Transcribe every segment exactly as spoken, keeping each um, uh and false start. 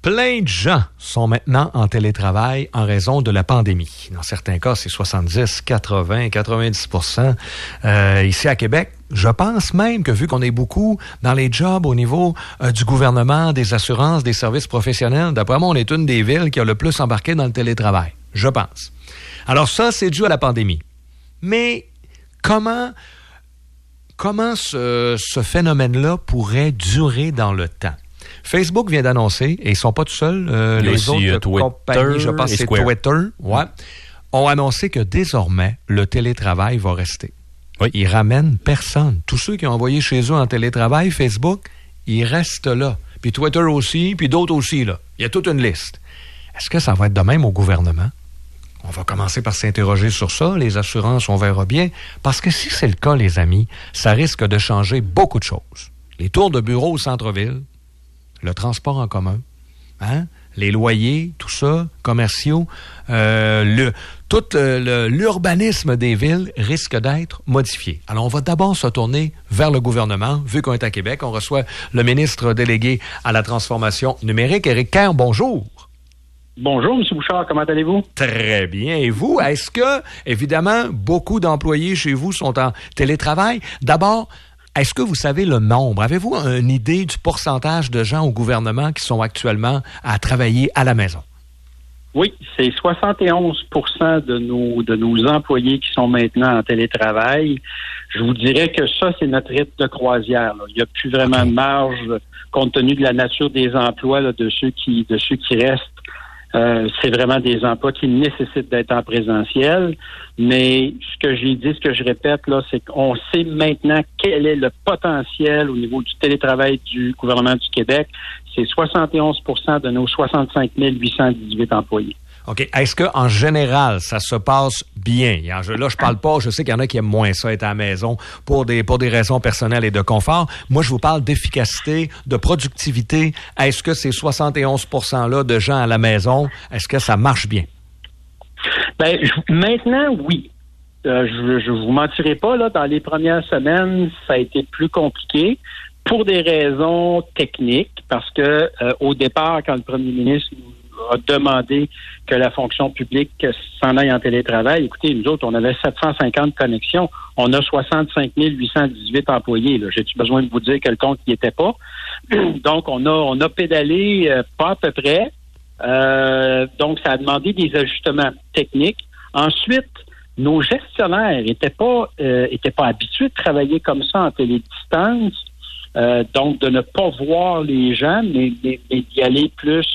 Plein de gens sont maintenant en télétravail en raison de la pandémie. Dans certains cas, c'est soixante-dix, quatre-vingts, quatre-vingt-dix pour cent. Euh, ici à Québec, je pense même que vu qu'on est beaucoup dans les jobs au niveau euh, du gouvernement, des assurances, des services professionnels, d'après moi, on est une des villes qui a le plus embarqué dans le télétravail. Je pense. Alors ça, c'est dû à la pandémie. Mais comment, comment ce, ce phénomène-là pourrait durer dans le temps? Facebook vient d'annoncer, et ils ne sont pas tout seuls, euh, les autres euh, Twitter, compagnies, je pense que c'est Square. Twitter, ouais, ont annoncé que désormais, le télétravail va rester. Oui. Ils ramènent personne. Tous ceux qui ont envoyé chez eux en télétravail, Facebook, ils restent là. Puis Twitter aussi, puis d'autres aussi, là. Il y a toute une liste. Est-ce que ça va être de même au gouvernement? On va commencer par s'interroger sur ça. Les assurances, on verra bien. Parce que si c'est le cas, les amis, ça risque de changer beaucoup de choses. Les tours de bureau au centre-ville, le transport en commun, hein? Les loyers, tout ça, commerciaux, euh, le, tout le, l'urbanisme des villes risque d'être modifié. Alors, on va d'abord se tourner vers le gouvernement. Vu qu'on est à Québec, on reçoit le ministre délégué à la transformation numérique, Éric Kerr. Bonjour. Bonjour, M. Bouchard, comment allez-vous? Très bien. Et vous, est-ce que, évidemment, beaucoup d'employés chez vous sont en télétravail? D'abord, est-ce que vous savez le nombre? Avez-vous une idée du pourcentage de gens au gouvernement qui sont actuellement à travailler à la maison? Oui, c'est soixante et onze pour cent de nos de nos employés qui sont maintenant en télétravail. Je vous dirais que ça, c'est notre rythme de croisière, là. Il n'y a plus vraiment okay. de marge compte tenu de la nature des emplois là, de ceux qui de ceux qui restent. Euh, c'est vraiment des emplois qui nécessitent d'être en présentiel. Mais ce que j'ai dit, ce que je répète, là, c'est qu'on sait maintenant quel est le potentiel au niveau du télétravail du gouvernement du Québec. C'est soixante et onze pour cent de nos soixante-cinq mille huit cent dix-huit employés. OK. Est-ce qu'en général, ça se passe bien? Là, je parle pas, je sais qu'il y en a qui aiment moins ça, être à la maison, pour des pour des raisons personnelles et de confort. Moi, je vous parle d'efficacité, de productivité. Est-ce que ces soixante et onze pour cent-là de gens à la maison, est-ce que ça marche bien? Ben, je, maintenant, oui. Euh, je ne vous mentirai pas, là, dans les premières semaines, ça a été plus compliqué pour des raisons techniques, parce que euh, au départ, quand le premier ministre a demandé que la fonction publique s'en aille en télétravail. Écoutez, nous autres, on avait sept cent cinquante connexions. On a soixante-cinq mille huit cent dix-huit employés. Là. J'ai-tu besoin de vous dire que le compte n'y était pas? Donc, on a on a pédalé euh, pas à peu près. Euh, donc, ça a demandé des ajustements techniques. Ensuite, nos gestionnaires n'étaient pas euh, étaient pas habitués de travailler comme ça en télédistance. Euh, donc, de ne pas voir les gens, mais, mais, mais d'y aller plus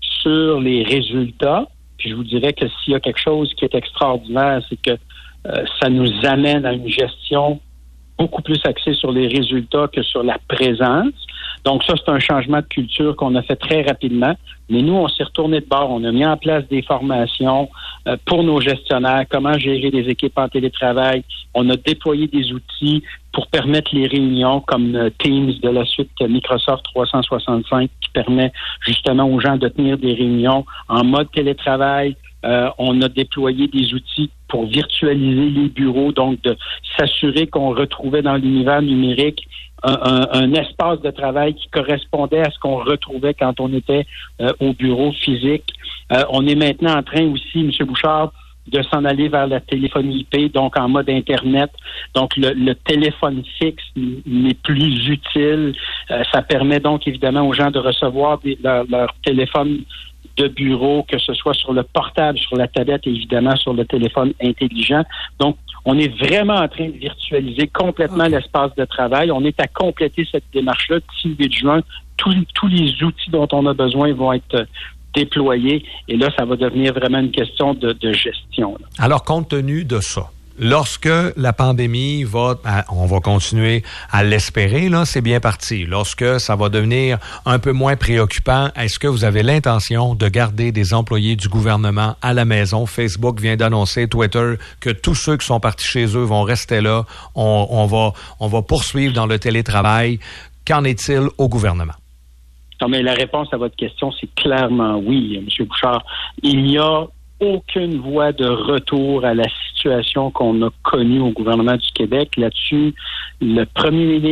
sur les résultats. Puis je vous dirais que s'il y a quelque chose qui est extraordinaire, c'est que euh, ça nous amène à une gestion beaucoup plus axée sur les résultats que sur la présence. Donc ça, c'est un changement de culture qu'on a fait très rapidement. Mais nous, on s'est retourné de bord. On a mis en place des formations euh, pour nos gestionnaires, comment gérer des équipes en télétravail. On a déployé des outils pour permettre les réunions comme euh, Teams de la suite Microsoft trois cent soixante-cinq qui permet justement aux gens de tenir des réunions en mode télétravail. Euh, on a déployé des outils pour virtualiser les bureaux, donc de s'assurer qu'on retrouvait dans l'univers numérique un, un, un espace de travail qui correspondait à ce qu'on retrouvait quand on était euh, au bureau physique. Euh, on est maintenant en train aussi, M. Bouchard, de s'en aller vers la téléphonie I P, donc en mode Internet. Donc, le, le téléphone fixe n'est plus utile. Euh, ça permet donc, évidemment, aux gens de recevoir des, leur, leur téléphone de bureau, que ce soit sur le portable, sur la tablette et évidemment sur le téléphone intelligent. Donc, on est vraiment en train de virtualiser complètement okay. l'espace de travail. On est à compléter cette démarche-là. D'ici le huit juin, tous, tous les outils dont on a besoin vont être déployés. Et là, ça va devenir vraiment une question de, de gestion. Là. Alors, compte tenu de ça, lorsque la pandémie va, on va continuer à l'espérer, là, c'est bien parti. Lorsque ça va devenir un peu moins préoccupant, est-ce que vous avez l'intention de garder des employés du gouvernement à la maison? Facebook vient d'annoncer, Twitter, que tous ceux qui sont partis chez eux vont rester là. On, on va, on va poursuivre dans le télétravail. Qu'en est-il au gouvernement? Non, mais la réponse à votre question, c'est clairement oui, M. Bouchard. Il n'y a aucune voie de retour à la situation qu'on a connue au gouvernement du Québec. Là-dessus, le premier ministre,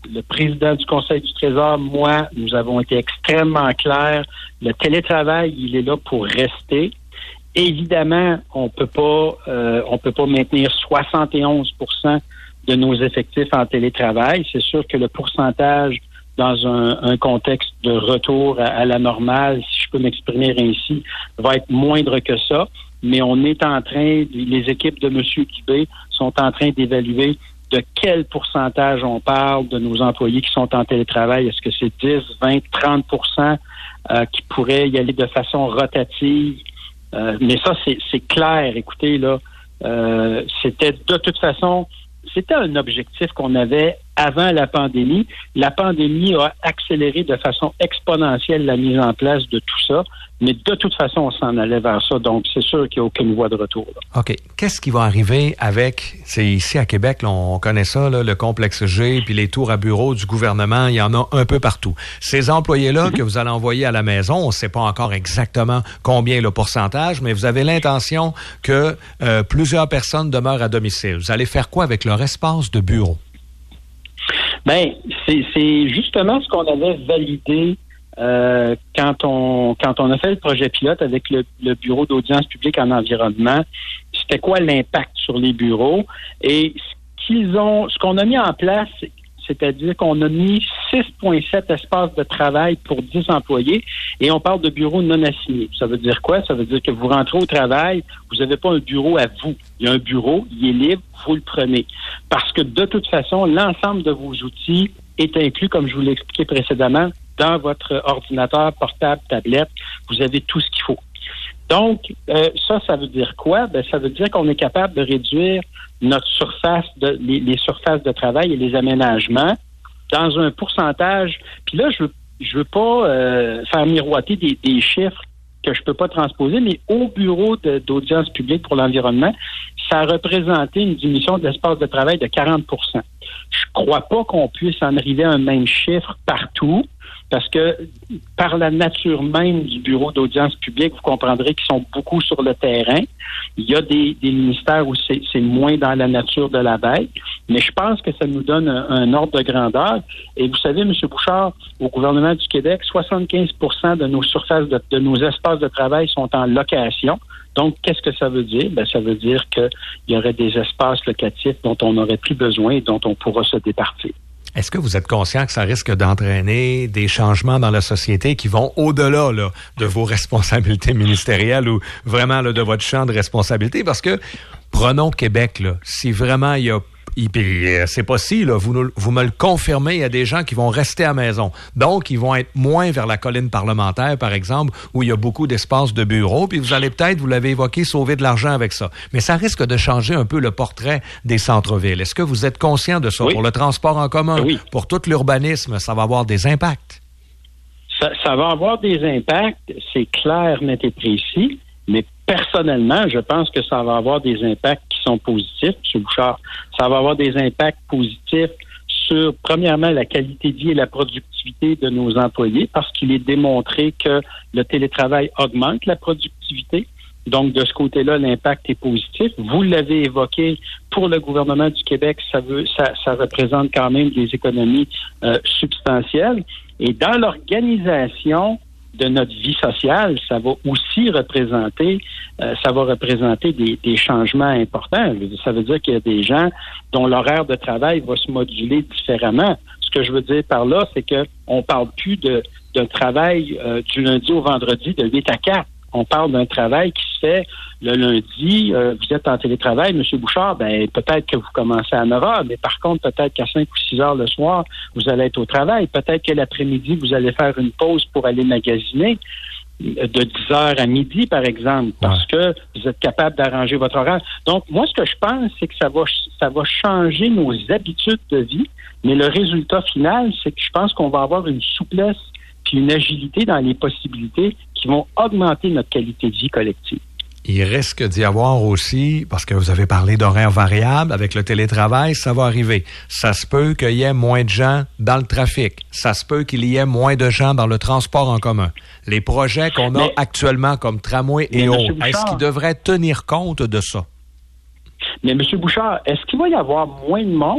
le président du Conseil du Trésor, moi, nous avons été extrêmement clairs. Le télétravail, il est là pour rester. Évidemment, on peut pas, euh, on peut pas maintenir soixante et onze pour cent de nos effectifs en télétravail. C'est sûr que le pourcentage dans un, un contexte de retour à, à la normale, si je peux m'exprimer ainsi, va être moindre que ça. Mais on est en train, les équipes de M. Dubé sont en train d'évaluer de quel pourcentage on parle de nos employés qui sont en télétravail. Est-ce que c'est dix, vingt, trente pour cent euh, qui pourraient y aller de façon rotative? Euh, mais ça, c'est, c'est clair. Écoutez, là, euh, c'était de toute façon, c'était un objectif qu'on avait avant la pandémie. La pandémie a accéléré de façon exponentielle la mise en place de tout ça. Mais de toute façon, on s'en allait vers ça. Donc, c'est sûr qu'il n'y a aucune voie de retour. Là. OK. Qu'est-ce qui va arriver avec, c'est ici à Québec, là, on connaît ça, là, le complexe G, puis les tours à bureau du gouvernement, il y en a un peu partout. Ces employés-là mm-hmm. que vous allez envoyer à la maison, on ne sait pas encore exactement combien le pourcentage, mais vous avez l'intention que euh, plusieurs personnes demeurent à domicile. Vous allez faire quoi avec leur espace de bureau? Bien, c'est, c'est justement ce qu'on avait validé Euh, quand on quand on a fait le projet pilote avec le, le bureau d'audience publique en environnement, c'était quoi l'impact sur les bureaux? Et ce qu'ils ont, ce qu'on a mis en place, c'est-à-dire qu'on a mis six virgule sept espaces de travail pour dix employés et on parle de bureaux non assignés. Ça veut dire quoi? Ça veut dire que vous rentrez au travail, vous n'avez pas un bureau à vous. Il y a un bureau, il est libre, vous le prenez. Parce que de toute façon, l'ensemble de vos outils est inclus, comme je vous l'ai expliqué précédemment, dans votre ordinateur, portable, tablette. Vous avez tout ce qu'il faut. Donc, euh, ça, ça veut dire quoi? Ben, ça veut dire qu'on est capable de réduire notre surface, de, les, les surfaces de travail et les aménagements dans un pourcentage. Puis là, je veux, je veux pas euh, faire miroiter des, des chiffres que je peux pas transposer, mais au bureau de, d'audience publique pour l'environnement, ça a représenté une diminution de l'espace de travail de quarante pour cent. Je crois pas qu'on puisse en arriver à un même chiffre partout, parce que par la nature même du bureau d'audience publique, vous comprendrez qu'ils sont beaucoup sur le terrain. Il y a des, des ministères où c'est, c'est moins dans la nature de la bête, mais je pense que ça nous donne un, un ordre de grandeur. Et vous savez, M. Bouchard, au gouvernement du Québec, soixante-quinze pour cent de nos surfaces, de, de nos espaces de travail sont en location. Donc, qu'est-ce que ça veut dire? Ben, ça veut dire qu'il y aurait des espaces locatifs dont on n'aurait plus besoin et dont on pourra se départir. Est-ce que vous êtes conscient que ça risque d'entraîner des changements dans la société qui vont au-delà là, de vos responsabilités ministérielles ou vraiment là, de votre champ de responsabilité? Parce que, prenons Québec, là, si vraiment il y a Et puis, c'est pas si, là, vous, vous me le confirmez, il y a des gens qui vont rester à la maison. Donc, ils vont être moins vers la colline parlementaire, par exemple, où il y a beaucoup d'espace de bureaux. Puis vous allez peut-être, vous l'avez évoqué, sauver de l'argent avec ça. Mais ça risque de changer un peu le portrait des centres-villes. Est-ce que vous êtes conscient de ça? Oui. Pour le transport en commun, oui. Pour tout l'urbanisme, ça va avoir des impacts? Ça, ça va avoir des impacts, c'est clair, net et précis. Mais personnellement, je pense que ça va avoir des impacts qui sont positifs, M. Bouchard. Ça va avoir des impacts positifs sur, premièrement, la qualité de vie et la productivité de nos employés, parce qu'il est démontré que le télétravail augmente la productivité. Donc, de ce côté-là, l'impact est positif. Vous l'avez évoqué, pour le gouvernement du Québec, ça veut, ça, ça représente quand même des économies euh, substantielles. Et dans l'organisation de notre vie sociale, ça va aussi représenter, euh, ça va représenter des, des changements importants. Ça veut dire qu'il y a des gens dont l'horaire de travail va se moduler différemment. Ce que je veux dire par là, c'est que on parle plus de d'un travail euh, du lundi au vendredi de huit à quatre. On parle d'un travail qui se fait le lundi. Euh, vous êtes en télétravail, M. Bouchard, ben peut-être que vous commencez à neuf heures, mais par contre, peut-être qu'à cinq ou six heures le soir, vous allez être au travail. Peut-être que l'après-midi, vous allez faire une pause pour aller magasiner de dix heures à midi, par exemple, parce que vous êtes capable d'arranger votre horaire. Donc, moi, ce que je pense, c'est que ça va ça va changer nos habitudes de vie, mais le résultat final, c'est que je pense qu'on va avoir une souplesse puis une agilité dans les possibilités qui vont augmenter notre qualité de vie collective. Il risque d'y avoir aussi, parce que vous avez parlé d'horaires variables, avec le télétravail, ça va arriver. Ça se peut qu'il y ait moins de gens dans le trafic. Ça se peut qu'il y ait moins de gens dans le transport en commun. Les projets qu'on a mais, actuellement comme tramway et autres, est-ce qu'ils devraient tenir compte de ça? Mais M. Bouchard, est-ce qu'il va y avoir moins de monde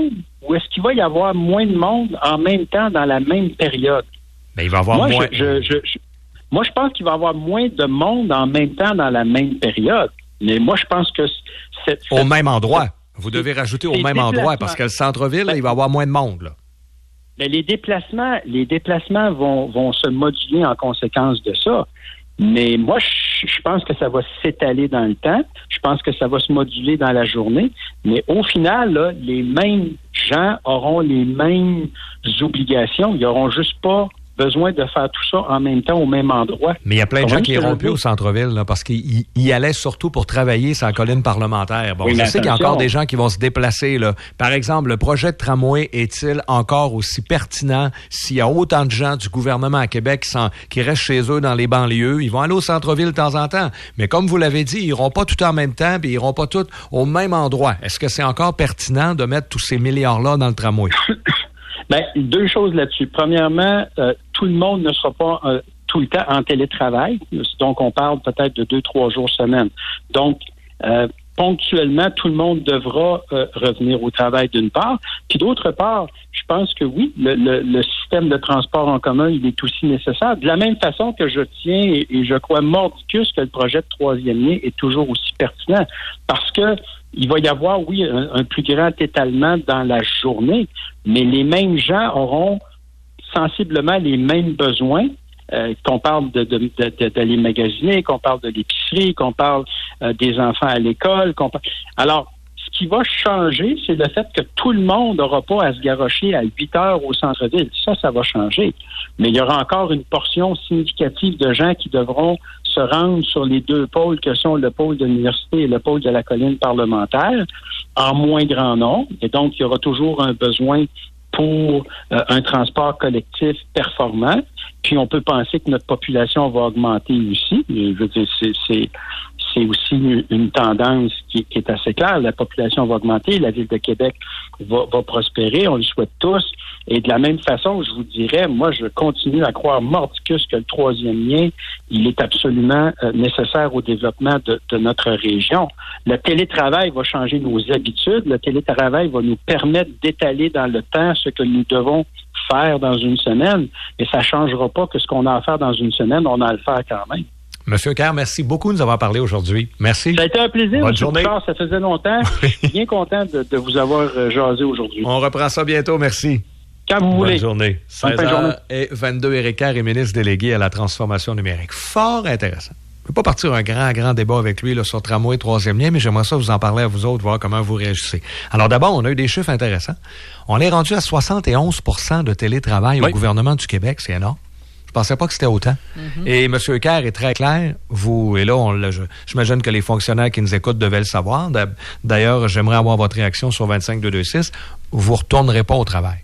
ou est-ce qu'il va y avoir moins de monde en même temps dans la même période? Mais il va y avoir moi, moins... Je, je, je, moi, je pense qu'il va y avoir moins de monde en même temps dans la même période. Mais moi, je pense que... C'est, au c'est, même endroit. Vous devez rajouter au même endroit, parce que le centre-ville, là, il va y avoir moins de monde, là. Mais les déplacements, les déplacements vont, vont se moduler en conséquence de ça. Mais moi, je, je pense que ça va s'étaler dans le temps. Je pense que ça va se moduler dans la journée. Mais au final, là, les mêmes gens auront les mêmes obligations. Ils n'auront juste pas besoin de faire tout ça en même temps au même endroit. Mais il y a plein de gens qui iront plus au centre-ville, là, parce qu'ils y allaient surtout pour travailler sur la colline parlementaire. Bon, oui, je sais qu'il y a encore des gens qui vont se déplacer, là. Par exemple, le projet de tramway est-il encore aussi pertinent s'il y a autant de gens du gouvernement à Québec qui, sont, qui restent chez eux dans les banlieues? Ils vont aller au centre-ville de temps en temps. Mais comme vous l'avez dit, ils iront pas tout en même temps, puis ils iront pas tous au même endroit. Est-ce que c'est encore pertinent de mettre tous ces milliards-là dans le tramway? Bien, deux choses là-dessus. Premièrement, euh, tout le monde ne sera pas euh, tout le temps en télétravail. Donc, on parle peut-être de deux, trois jours semaine. Donc, euh, ponctuellement, tout le monde devra euh, revenir au travail d'une part. Puis d'autre part, je pense que oui, le, le, le système de transport en commun, il est aussi nécessaire. De la même façon que je tiens et, et je crois mordicus que le projet de troisième lien est toujours aussi pertinent. Parce que il va y avoir, oui, un, un plus grand étalement dans la journée, mais les mêmes gens auront sensiblement les mêmes besoins, euh, qu'on parle de, de, de, de, d'aller magasiner, qu'on parle de l'épicerie, qu'on parle euh, des enfants à l'école. Qu'on parle... Alors, ce qui va changer, c'est le fait que tout le monde n'aura pas à se garrocher à huit heures au centre-ville. Ça, ça va changer. Mais il y aura encore une portion significative de gens qui devront se rendre sur les deux pôles que sont le pôle de l'université et le pôle de la colline parlementaire en moins grand nombre. Et donc, il y aura toujours un besoin pour euh, un transport collectif performant. Puis, on peut penser que notre population va augmenter aussi. Je veux dire, c'est... c'est C'est aussi une, une tendance qui, qui est assez claire. La population va augmenter, la Ville de Québec va, va prospérer, on le souhaite tous. Et de la même façon, je vous dirais, moi, je continue à croire mordicus que le troisième lien, il est absolument euh, nécessaire au développement de, de notre région. Le télétravail va changer nos habitudes. Le télétravail va nous permettre d'étaler dans le temps ce que nous devons faire dans une semaine. Et ça ne changera pas que ce qu'on a à faire dans une semaine, on a à le faire quand même. Monsieur Kerr, merci beaucoup de nous avoir parlé aujourd'hui. Merci. Ça a été un plaisir. Bonne journée. Charles, ça faisait longtemps. Je suis bien content de, de vous avoir jasé aujourd'hui. On reprend ça bientôt. Merci. Quand vous Bonne voulez. Journée. seize heures vingt-deux, Éric Kerr est ministre délégué à la transformation numérique. Fort intéressant. Je ne peux pas partir un grand, grand débat avec lui là, sur tramway troisième lien, mais j'aimerais ça vous en parler à vous autres, voir comment vous réagissez. Alors d'abord, on a eu des chiffres intéressants. On est rendu à soixante et onze pour cent de télétravail oui. au gouvernement du Québec. C'est énorme. Je pensais pas que c'était autant. Mm-hmm. Et M. Kerr est très clair. Vous, et là, on, je, j'imagine que les fonctionnaires qui nous écoutent devaient le savoir. D'ailleurs, j'aimerais avoir votre réaction sur vingt-cinq deux deux six. Vous ne retournerez pas au travail.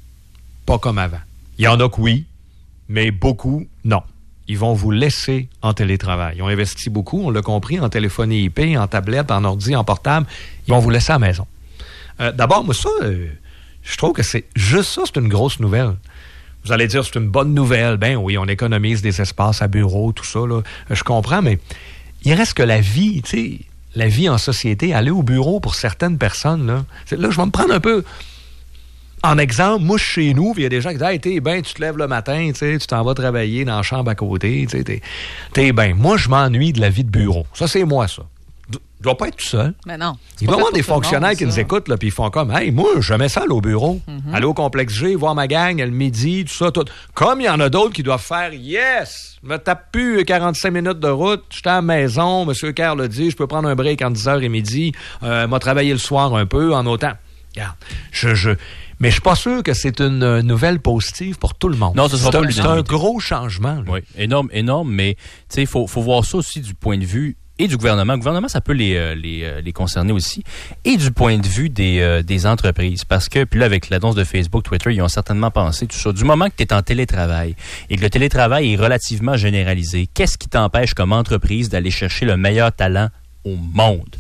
Pas comme avant. Il y en a que oui, mais beaucoup, non. Ils vont vous laisser en télétravail. Ils ont investi beaucoup, on l'a compris, en téléphonie I P, en tablette, en ordi, en portable. Ils vont vous laisser à la maison. Euh, d'abord, moi, ça, euh, je trouve que c'est juste ça, c'est une grosse nouvelle. Vous allez dire, c'est une bonne nouvelle. Ben oui, on économise des espaces à bureau, tout ça, là. Je comprends, mais il reste que la vie, tu sais, la vie en société, aller au bureau pour certaines personnes, là. Là, je vais me prendre un peu en exemple. Moi, chez nous, il y a des gens qui disent, hey, t'es bien, tu te lèves le matin, tu sais, tu t'en vas travailler dans la chambre à côté, tu sais, t'es, t'es bien. Moi, je m'ennuie de la vie de bureau. Ça, c'est moi, ça. Je dois pas être tout seul. Mais non. Il va y avoir des fonctionnaires monde, qui nous écoutent, là, puis ils font comme, hey, moi, j'aimais ça aller au bureau. Mm-hmm. Aller au complexe G, voir ma gang, le midi, tout ça, tout. Comme il y en a d'autres qui doivent faire, yes, je me tape plus quarante-cinq minutes de route, j'étais à la maison, M. Kerr l'a dit, je peux prendre un break entre dix heures et midi, euh, m'a travaillé le soir un peu, en autant. Regarde, je, je, mais je suis pas sûr que c'est une nouvelle positive pour tout le monde. Non, ce sera c'est pas un, c'est un gros changement. Là. Oui, énorme, énorme, mais tu sais, il faut, faut voir ça aussi du point de vue et du gouvernement. Le gouvernement, ça peut les, euh, les, euh, les concerner aussi, et du point de vue des, euh, des entreprises. Parce que, puis là, avec l'annonce de Facebook, Twitter, ils ont certainement pensé tout ça. Du moment que tu es en télétravail et que le télétravail est relativement généralisé, qu'est-ce qui t'empêche comme entreprise d'aller chercher le meilleur talent au monde?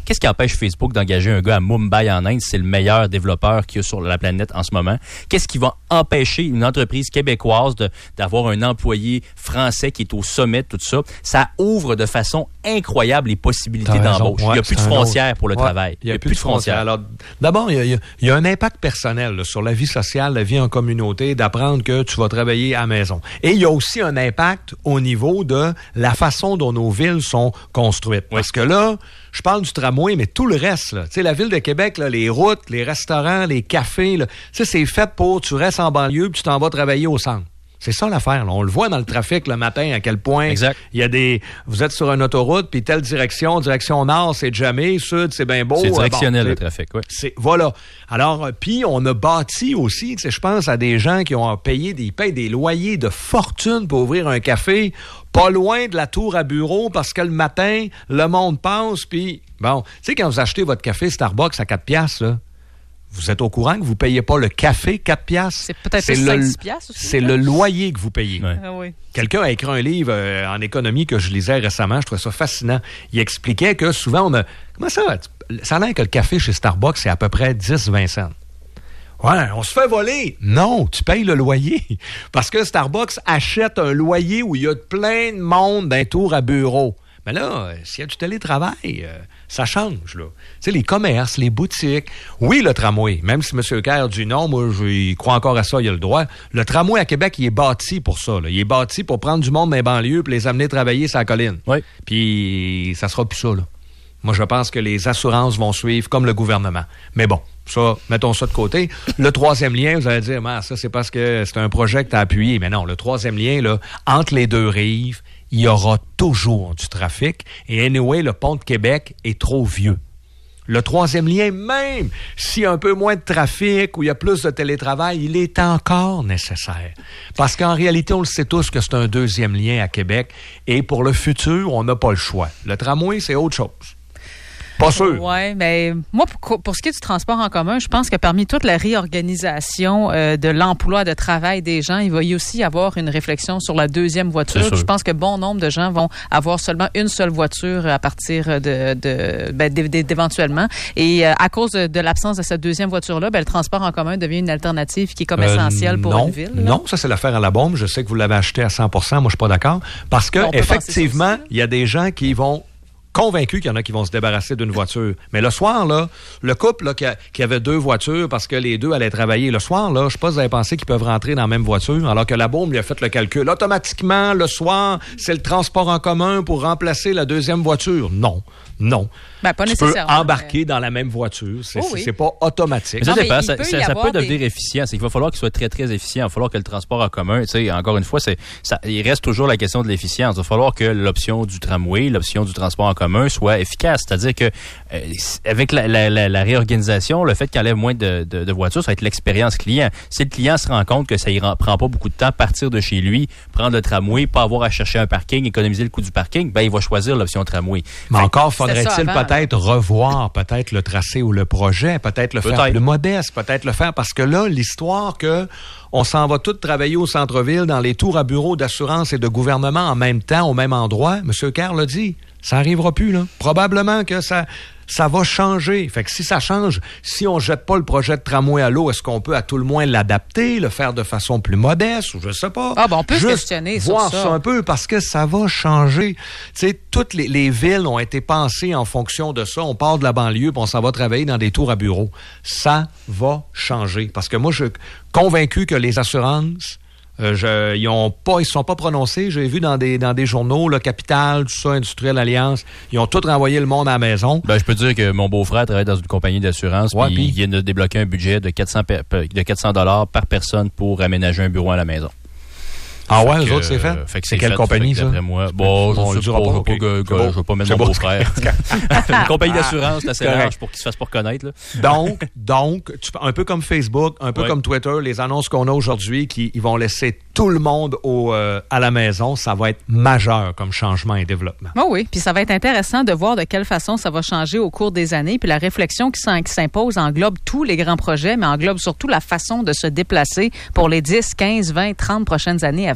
Qu'est-ce qui empêche Facebook d'engager un gars à Mumbai en Inde? C'est le meilleur développeur qu'il y a sur la planète en ce moment. Qu'est-ce qui va empêcher une entreprise québécoise de, d'avoir un employé français qui est au sommet de tout ça? Ça ouvre de façon incroyable les possibilités d'embauche. Ouais, il n'y a plus de frontières autre. pour le ouais, travail. Il n'y a, a plus de frontières. frontières. Alors, d'abord, il y, a, il y a un impact personnel là, sur la vie sociale, la vie en communauté, d'apprendre que tu vas travailler à la maison. Et il y a aussi un impact au niveau de la façon dont nos villes sont construites. Oui. Parce que là, je parle du tramway, mais tout le reste, là, tu sais, la ville de Québec, là, les routes, les restaurants, les cafés, là, tu sais, c'est fait pour tu restes en banlieue puis tu t'en vas travailler au centre. C'est ça l'affaire. Là. On le voit dans le trafic le matin à quel point exact. Il y a des. Vous êtes sur une autoroute, puis telle direction, direction nord, c'est jamais, sud, c'est bien beau. C'est directionnel bon, le trafic, oui. C'est, voilà. Alors, puis on a bâti aussi, tu sais, je pense à des gens qui ont payé des payent des loyers de fortune pour ouvrir un café pas loin de la tour à bureau parce que le matin, le monde passe, puis bon, tu sais, quand vous achetez votre café Starbucks à quatre piastres, là, vous êtes au courant que vous ne payez pas le café quatre piastres? C'est peut-être c'est cinq piastres aussi. C'est le loyer que vous payez. Ouais. Ah oui. Quelqu'un a écrit un livre euh, en économie que je lisais récemment. Je trouvais ça fascinant. Il expliquait que souvent, on a... Comment ça? Ça a l'air que le café chez Starbucks, c'est à peu près dix à vingt cents. Ouais, on se fait voler. Non, tu payes le loyer. Parce que Starbucks achète un loyer où il y a plein de monde d'un tour à bureau. Mais là, s'il y a du télétravail, euh, ça change, là. Tu sais, les commerces, les boutiques. Oui, le tramway, même si M. Kerr dit non, moi, je crois encore à ça, il a le droit. Le tramway à Québec, il est bâti pour ça, là. Il est bâti pour prendre du monde dans les banlieues et les amener travailler sur la colline. Oui. Puis, ça sera plus ça, là. Moi, je pense que les assurances vont suivre comme le gouvernement. Mais bon, ça, mettons ça de côté. Le troisième lien, vous allez dire, ah, ça, c'est parce que c'est un projet que tu as appuyé. Mais non, le troisième lien, là, entre les deux rives, il y aura toujours du trafic. Et anyway, le pont de Québec est trop vieux. Le troisième lien, même s'il y a un peu moins de trafic ou il y a plus de télétravail, il est encore nécessaire. Parce qu'en réalité, on le sait tous que c'est un deuxième lien à Québec. Et pour le futur, on n'a pas le choix. Le tramway, c'est autre chose. Pas sûr. Oui, mais moi, pour, pour ce qui est du transport en commun, je pense que parmi toute la réorganisation euh, de l'emploi de travail des gens, il va y aussi avoir une réflexion sur la deuxième voiture. Je pense que bon nombre de gens vont avoir seulement une seule voiture à partir de, de ben, d'éventuellement. Et euh, à cause de, de l'absence de cette deuxième voiture-là, ben, le transport en commun devient une alternative qui est comme euh, essentielle pour non, une ville. Là. Non, ça c'est l'affaire à la bombe. Je sais que vous l'avez acheté à cent pour cent. Moi, je suis pas d'accord. Parce que effectivement, il y a des gens qui vont convaincu qu'il y en a qui vont se débarrasser d'une voiture. Mais le soir, là, le couple là, qui, a, qui avait deux voitures parce que les deux allaient travailler le soir, là, je ne sais pas si vous avez pensé qu'ils peuvent rentrer dans la même voiture, alors que la bombe lui a fait le calcul. Automatiquement, le soir, c'est le transport en commun pour remplacer la deuxième voiture. Non, non. Ben, pas tu nécessairement. peux embarquer mais... dans la même voiture. C'est, oh, oui. c'est pas automatique. Mais ça non, dépend. mais ça, peut, ça, ça peut devenir des... efficient. C'est qu'il va falloir qu'il soit très, très efficient. Il va falloir que le transport en commun, tu sais, encore une fois, c'est, ça, il reste toujours la question de l'efficience. Il va falloir que l'option du tramway, l'option du transport en commun soit efficace. C'est-à-dire que euh, avec la, la, la, la réorganisation, le fait qu'il enlève moins de, de, de voitures, ça va être l'expérience client. Si le client se rend compte que ça ne prend pas beaucoup de temps, partir de chez lui, prendre le tramway, pas avoir à chercher un parking, économiser le coût du parking, ben il va choisir l'option tramway. Mais fait, encore faudrait-il peut-être revoir peut-être le tracé ou le projet, peut-être le peut-être. faire plus modeste, peut-être le faire, parce que là, l'histoire que on s'en va tous travailler au centre-ville, dans les tours à bureaux d'assurance et de gouvernement en même temps, au même endroit, M. Kerr l'a dit, ça n'arrivera plus, là. Probablement que ça... ça va changer. Fait que si ça change, si on jette pas le projet de tramway à l'eau, est-ce qu'on peut à tout le moins l'adapter, le faire de façon plus modeste ou je sais pas? Ah, ben on peut Juste se questionner sur voir ça. ça un peu parce que ça va changer. Tu sais, toutes les, les villes ont été pensées en fonction de ça. On part de la banlieue puis on s'en va travailler dans des tours à bureaux. Ça va changer. Parce que moi, je suis convaincu que les assurances, Euh, je, ils ont pas, ils se sont pas prononcés. J'ai vu dans des dans des journaux, le Capital, tout ça, Industriel Alliance, ils ont tous renvoyé le monde à la maison. Ben, je peux dire que mon beau-frère travaille dans une compagnie d'assurance, ouais, puis il vient de débloquer un budget de quatre cents de quatre cents dollars par personne pour aménager un bureau à la maison. Ah ouais, eux autres, c'est fait? Euh, fait que c'est, c'est quelle fait, compagnie, fait ça? D'après moi. Bon, bon, je ne sais pas, pas, okay. je ne vais pas mettre c'est mon bon. beau-frère. Une compagnie d'assurance, c'est assez large pour qu'il se fasse pas reconnaître. Là. Donc, donc tu, un peu comme Facebook, un peu ouais. comme Twitter, les annonces qu'on a aujourd'hui, qui ils vont laisser tout le monde au, euh, à la maison, ça va être majeur comme changement et développement. Oh oui, puis ça va être intéressant de voir de quelle façon ça va changer au cours des années. Puis la réflexion qui, qui s'impose englobe tous les grands projets, mais englobe surtout la façon de se déplacer pour les dix, quinze, vingt, trente prochaines années à venir.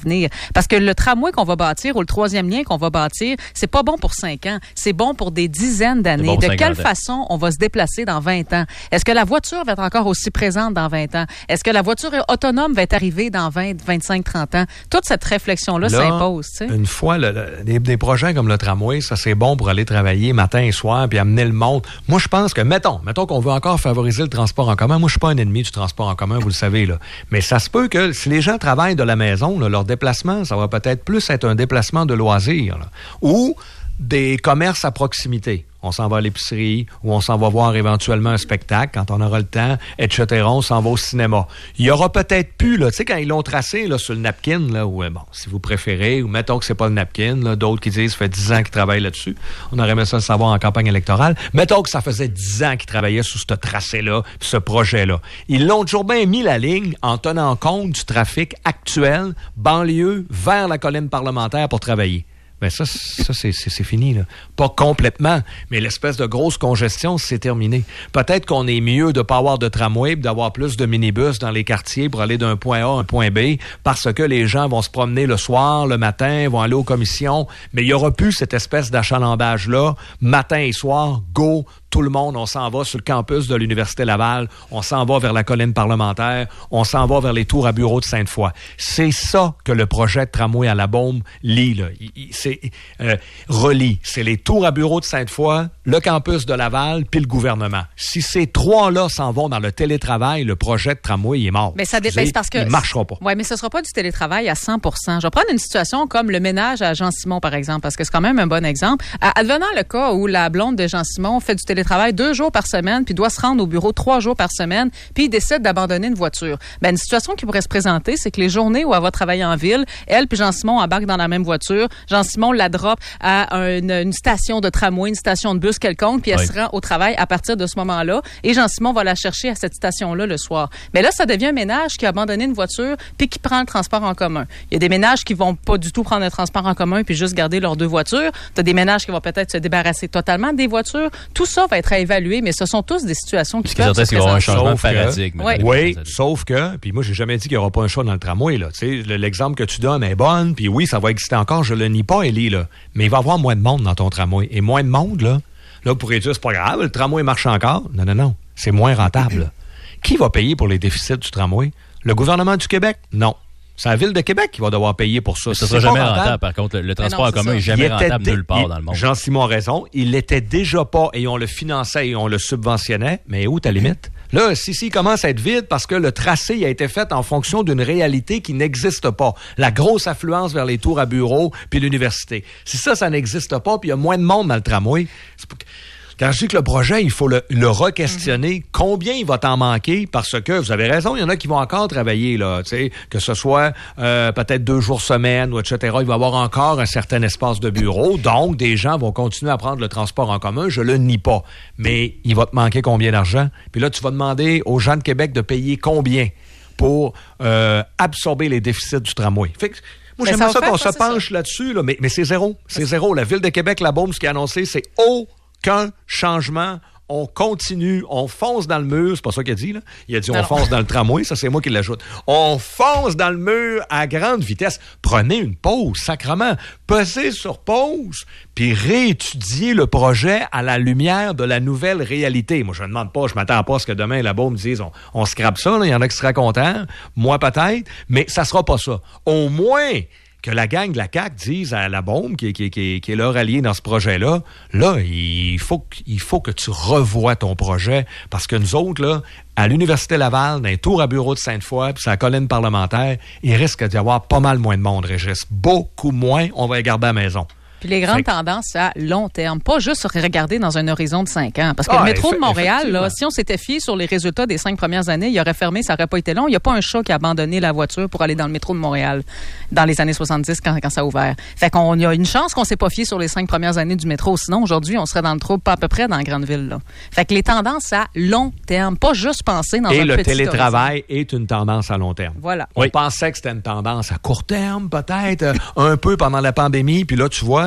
l'avenir. Parce que le tramway qu'on va bâtir ou le troisième lien qu'on va bâtir, c'est pas bon pour cinq ans. C'est bon pour des dizaines d'années. Bon de quelle ans. façon on va se déplacer dans vingt ans? Est-ce que la voiture va être encore aussi présente dans vingt ans? Est-ce que la voiture autonome va être arrivée dans vingt, vingt-cinq, trente ans? Toute cette réflexion-là Là, s'impose. Tu sais. Une fois, le, le, des, des projets comme le tramway, ça c'est bon pour aller travailler matin et soir puis amener le monde. Moi, je pense que, mettons, mettons qu'on veut encore favoriser le transport en commun. Moi, je suis pas un ennemi du transport en commun, vous le savez, là. Mais ça se peut que si les gens travaillent de la maison, là, leur déplacement, ça va peut-être plus être un déplacement de loisirs, là. Ou des commerces à proximité. On s'en va à l'épicerie ou on s'en va voir éventuellement un spectacle quand on aura le temps, et cetera. On s'en va au cinéma. Il y aura peut-être plus, là, tu sais, quand ils l'ont tracé là, sur le napkin, là, ou bon, si vous préférez, ou mettons que c'est pas le napkin, là, d'autres qui disent ça fait dix ans qu'ils travaillent là-dessus. On aurait aimé ça le savoir en campagne électorale. Mettons que ça faisait dix ans qu'ils travaillaient sur ce tracé-là, ce projet-là. Ils l'ont toujours bien mis la ligne en tenant compte du trafic actuel, banlieue, vers la colline parlementaire pour travailler. Ben ça, ça c'est, c'est, c'est fini, là. Pas complètement, mais l'espèce de grosse congestion, c'est terminé. Peut-être qu'on est mieux de ne pas avoir de tramway, d'avoir plus de minibus dans les quartiers pour aller d'un point A à un point B, parce que les gens vont se promener le soir, le matin, vont aller aux commissions, mais il n'y aura plus cette espèce d'achalandage-là, matin et soir, go, tout le monde, on s'en va sur le campus de l'Université Laval, on s'en va vers la colline parlementaire, on s'en va vers les tours à bureaux de Sainte-Foy. C'est ça que le projet de tramway à la Beaume lit, là. Il, il, c'est, euh, relie. C'est les tours à bureaux de Sainte-Foy, le campus de Laval, puis le gouvernement. Si ces trois-là s'en vont dans le télétravail, le projet de tramway, il est mort. Mais ça dépend parce que... Il ne marchera pas. Oui, mais ce ne sera pas du télétravail à cent pour cent. Je vais prendre une situation comme le ménage à Jean-Simon, par exemple, parce que c'est quand même un bon exemple. Advenant le cas où la blonde de Jean-Simon fait du télétravail travaille deux jours par semaine, puis doit se rendre au bureau trois jours par semaine, puis il décide d'abandonner une voiture. Ben, une situation qui pourrait se présenter, c'est que les journées où elle va travailler en ville, elle puis Jean-Simon embarquent dans la même voiture. Jean-Simon la drop à une, une station de tramway, une station de bus quelconque, puis elle oui. se rend au travail à partir de ce moment-là. Et Jean-Simon va la chercher à cette station-là le soir. Mais là, ça devient un ménage qui a abandonné une voiture, puis qui prend le transport en commun. Il y a des ménages qui vont pas du tout prendre le transport en commun, puis juste garder leurs deux voitures. T'as des ménages qui vont peut-être se débarrasser totalement des voitures. Tout ça va être à évaluer, mais ce sont tous des situations qui peuvent se présenter. Il y aura un changement de paradigme. Oui, oui, sauf que, puis moi, j'ai jamais dit qu'il n'y aura pas un choix dans le tramway, là. Tu sais, l'exemple que tu donnes est bonne, puis oui, ça va exister encore, je le nie pas, Élie, là. Mais il va y avoir moins de monde dans ton tramway. Et moins de monde, là, là, vous pourrez dire, c'est pas grave, le tramway marche encore. Non, non, non. C'est moins rentable. Qui va payer pour les déficits du tramway? Le gouvernement du Québec? Non. C'est la Ville de Québec qui va devoir payer pour ça. Ça ne sera jamais rentable. rentable. Par contre, le, le transport en commun n'est jamais rentable dé- nulle part il, dans le monde. Jean-Simon a raison. Il l'était déjà pas et on le finançait et on le subventionnait. Mais où ta limite? Là, si, si, il commence à être vide parce que le tracé a été fait en fonction d'une réalité qui n'existe pas. La grosse affluence vers les tours à bureaux puis l'université. Si ça, ça n'existe pas puis il y a moins de monde dans le tramway, c'est pas... Quand je dis que le projet, il faut le, le re-questionner. Mm-hmm. Combien il va t'en manquer? Parce que, vous avez raison, il y en a qui vont encore travailler, là, tu sais, que ce soit euh, peut-être deux jours semaine, ou et cetera. Il va y avoir encore un certain espace de bureau. Donc, des gens vont continuer à prendre le transport en commun. Je le nie pas. Mais il va te manquer combien d'argent? Puis là, tu vas demander aux gens de Québec de payer combien pour euh, absorber les déficits du tramway. Fait que, moi, mais j'aimerais ça, ça qu'on se penche ça. là-dessus, là, mais, mais c'est zéro. C'est zéro. La Ville de Québec, la Beaume, ce qui a annoncé, c'est haut. Qu'un changement, on continue, on fonce dans le mur, c'est pas ça qu'il a dit, là. Il a dit on Alors. fonce dans le tramway, ça c'est moi qui l'ajoute. On fonce dans le mur à grande vitesse. Prenez une pause, sacrement. Pesez sur pause, puis réétudiez le projet à la lumière de la nouvelle réalité. Moi, je ne demande pas, je m'attends pas à ce que demain, là-bas, me dise on, on scrape ça, là. Il y en a qui seraient contents, moi peut-être, mais ça sera pas ça. Au moins... que la gang de la C A Q dise à la Beaume, qui, qui, qui, qui est leur allié dans ce projet-là, là, il faut, il faut que tu revoies ton projet, parce que nous autres, là, à l'Université Laval, dans les tours à bureaux de Sainte-Foy, puis sur la colline parlementaire, il risque d'y avoir pas mal moins de monde, Régis. Beaucoup moins, on va les garder à la maison. Puis les grandes tendances à long terme, pas juste regarder dans un horizon de cinq ans. Parce que ah, le métro de Montréal, là, si on s'était fié sur les résultats des cinq premières années, il aurait fermé, ça n'aurait pas été long. Il n'y a pas un chat qui a abandonné la voiture pour aller dans le métro de Montréal dans les années soixante-dix quand, quand ça a ouvert. Fait qu'on y a une chance qu'on ne s'est pas fié sur les cinq premières années du métro. Sinon, aujourd'hui, on serait dans le trouble pas à peu près dans la grande ville. Là. Fait que les tendances à long terme, pas juste penser dans Et un petit Et le télétravail horizon. Est une tendance à long terme. Voilà. On oui. pensait que c'était une tendance à court terme, peut-être, un peu pendant la pandémie. Puis là, tu vois,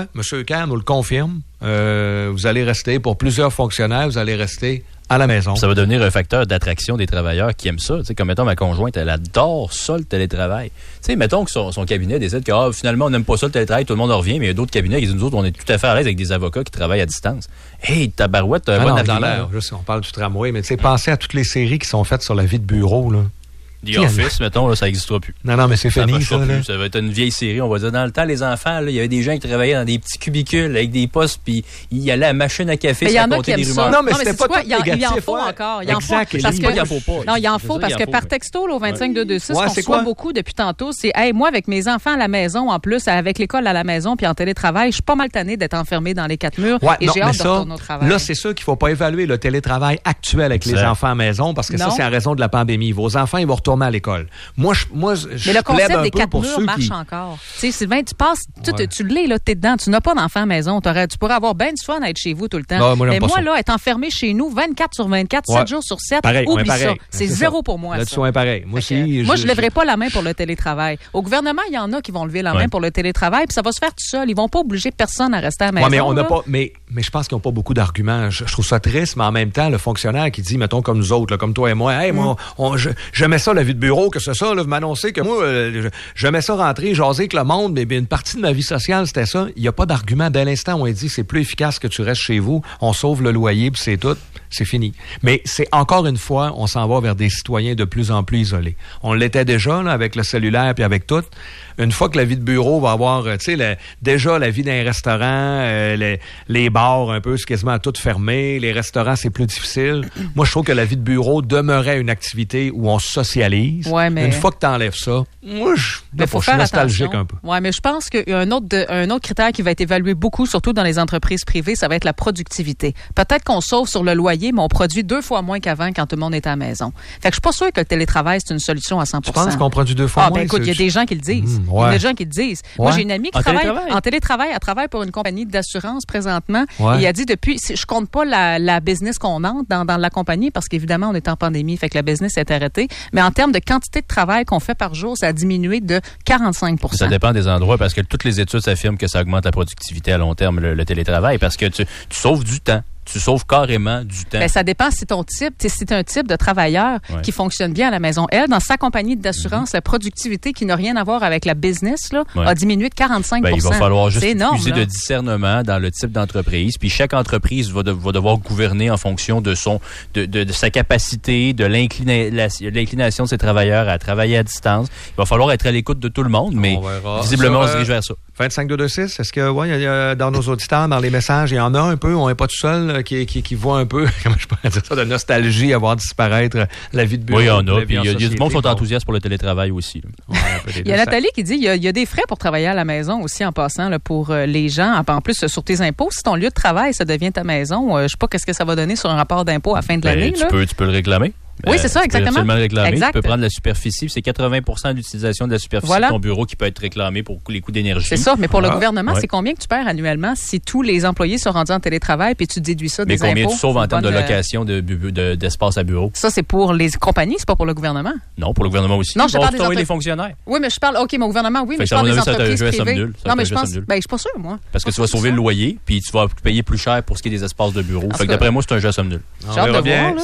fois, M. Kerr nous le confirme, euh, vous allez rester, pour plusieurs fonctionnaires, vous allez rester à la maison. Ça va devenir un facteur d'attraction des travailleurs qui aiment ça. Tu sais, comme mettons ma conjointe, elle adore ça, le télétravail. Tu sais, mettons que son, son cabinet décide que ah, finalement, on n'aime pas ça, le télétravail, tout le monde en revient, mais il y a d'autres cabinets qui disent, nous autres, on est tout à fait à l'aise avec des avocats qui travaillent à distance. Hey, tabarouette, t'as un ah bon non, argument. dans l'air, juste, on parle du tramway, mais tu sais, pensez à toutes les séries qui sont faites sur la vie de bureau, là. The Office, mettons, là, ça n'existera plus. Non, non, mais c'est ça fini, ça. Là. Ça va être une vieille série, on va dire. Dans le temps, les enfants, là, il y avait des gens qui travaillaient dans des petits cubicules avec des postes, puis ils allaient à la machine à café, se raconter des rumeurs. Non, mais non, c'était mais pas quoi? tout Il y, négatif. il y en faut ouais. encore. Il y en exact, faut. Parce que, il y en faut pas. Non, il y en faut, ça, parce que faut, par mais... texto, là, au vingt-cinq deux deux six, ouais, on reçoit beaucoup depuis tantôt, c'est hey, moi, avec mes enfants à la maison, en plus, avec l'école à la maison, puis en télétravail, je suis pas mal tanné d'être enfermé dans les quatre murs, ouais, et non, j'ai hâte ça, de retourner au travail. Là, c'est sûr qu'il faut pas évaluer le télétravail actuel avec exact. les enfants à la maison, parce que non. ça, c'est en raison de la pandémie. Vos enfants, ils vont retourner à l'école. Moi, je, moi, je Mais le concept des quatre pour murs ceux marche qui... encore. Tu sais, Sylvain, tu passes, tu, ouais. tu l'es, là, t'es dedans, tu n'as pas d'enfant à la maison, t'aurais, tu pourrais avoir bien du fun à être chez vous tout le temps. Non, moi, mais moi, ça. là, être enfermé chez nous vingt-quatre sur vingt-quatre, ouais. sept jours sur sept, pareil, oublie ouais, pareil. ça. C'est, c'est zéro ça. pour moi, Là-dessus, ça. ouais, pareil. Moi aussi. Que, moi, je ne lèverai pas la main pour le télétravail. Au gouvernement, il y en a qui vont lever la main ouais. pour le télétravail, puis ça va se faire tout seul. Ils vont pas obliger personne à rester à la maison. Ouais, mais on là. n'a pas, mais, mais je pense qu'ils n'ont pas beaucoup d'arguments. Je, je trouve ça triste, mais en même temps, le fonctionnaire qui dit, mettons, comme nous autres, là, comme toi et moi, hey, mm. moi, on, je, je mets ça, la vie de bureau, que c'est ça, là, vous m'annoncez que moi, euh, je, je mets ça rentrer, jaser avec le monde, mais bien, une partie de ma vie sociale, c'était ça. Il n'y a pas d'argument. Dès l'instant où on dit, c'est plus efficace que tu restes chez vous, on sauve le loyer, puis c'est tout, c'est fini. Mais c'est encore une fois, on s'en va vers des citoyens de plus en plus isolés. On l'était déjà, là, avec le cellulaire puis avec tout. Une fois que la vie de bureau va avoir, tu sais, le, déjà la vie d'un restaurant, euh, les, les bars un peu, c'est quasiment tout fermé, les restaurants, c'est plus difficile. Moi, je trouve que la vie de bureau demeurait une activité où on socialise. Ouais, mais... Une fois que tu enlèves ça, moi, je, mais faut je suis faire nostalgique attention. un peu. Oui, mais je pense qu'un autre, de, un autre critère qui va être évalué beaucoup, surtout dans les entreprises privées, ça va être la productivité. Peut-être qu'on sauve sur le loyer, mais on produit deux fois moins qu'avant quand tout le monde est à la maison. Fait que je suis pas sûre que le télétravail, c'est une solution à cent pour cent. Tu penses qu'on produit deux fois ah, moins? Ben écoute, il y a des gens qui le disent. Mmh, ouais. Il y a des gens qui le disent. Ouais. Moi, j'ai une amie qui en travaille télétravail. en télétravail. Elle travaille pour une compagnie d'assurance présentement. Ouais. Et elle a dit depuis, je compte pas la, la business qu'on entre dans, dans la compagnie parce qu'évidemment, on est en pandémie, fait que la business est arrêtée. Mais en termes de quantité de travail qu'on fait par jour, ça a diminué de quarante-cinq pour cent. Ça dépend des endroits parce que toutes les études s'affirment que ça augmente la productivité à long terme, le, le télétravail, parce que tu, tu sauves du temps. Tu sauves carrément du temps. Ben, ça dépend si ton type, si c'est un type de travailleur ouais. qui fonctionne bien à la maison. Elle, dans sa compagnie d'assurance, mm-hmm. la productivité qui n'a rien à voir avec la business là, ouais. a diminué de quarante-cinq pour cent. Ben, il va falloir juste énorme, user là. de discernement dans le type d'entreprise. Puis chaque entreprise va, de, va devoir gouverner en fonction de son, de, de, de sa capacité, de l'inclina, la, l'inclination de ses travailleurs à travailler à distance. Il va falloir être à l'écoute de tout le monde, mais visiblement, on, on se dirige vers ça. vingt-cinq deux deux six, est-ce que, ouais, il y a, dans nos auditeurs, dans les messages, il y en a un peu, on n'est pas tout seul, qui, qui, qui voit un peu, comment je pourrais dire ça, de nostalgie à voir disparaître la vie de bureau. Oui, il y en a. Puis il y, y a du monde qui sont bon. enthousiastes pour le télétravail aussi. Ouais, il y a Nathalie qui dit il y, a, il y a des frais pour travailler à la maison aussi en passant là, pour euh, les gens. En plus, sur tes impôts, si ton lieu de travail, ça devient ta maison, euh, je ne sais pas qu'est-ce que ça va donner sur un rapport d'impôt à la fin de ben, l'année. Tu, là. Peux, tu peux le réclamer. Oui, c'est ça, tu exactement. Tu peux absolument le réclamer. Exact. Tu peux prendre la superficie. C'est quatre-vingts pour cent de l'utilisation de la superficie voilà. de ton bureau qui peut être réclamée pour les coûts d'énergie. C'est ça, mais pour ah. le gouvernement, ouais. c'est combien que tu perds annuellement si tous les employés sont rendus en télétravail puis tu déduis ça mais des impôts? Mais combien tu sauves en termes de bonne, location de, de, d'espace à bureau? Ça, c'est pour les compagnies, c'est pas pour le gouvernement? Non, pour le gouvernement aussi. Non, je parle des entreprises. les fonctionnaires. Oui, mais je parle, OK, mon gouvernement, oui, fait mais je parle des entreprises ça, privées. Nul, non, mais je pense, ben, je suis pas sûre, moi. Parce que tu vas sauver le loyer puis tu vas payer plus cher pour ce qui est des espaces de bureau. Fait que d'après moi, c'est un jeu à somme nulle. J'ai hâte de voir, là.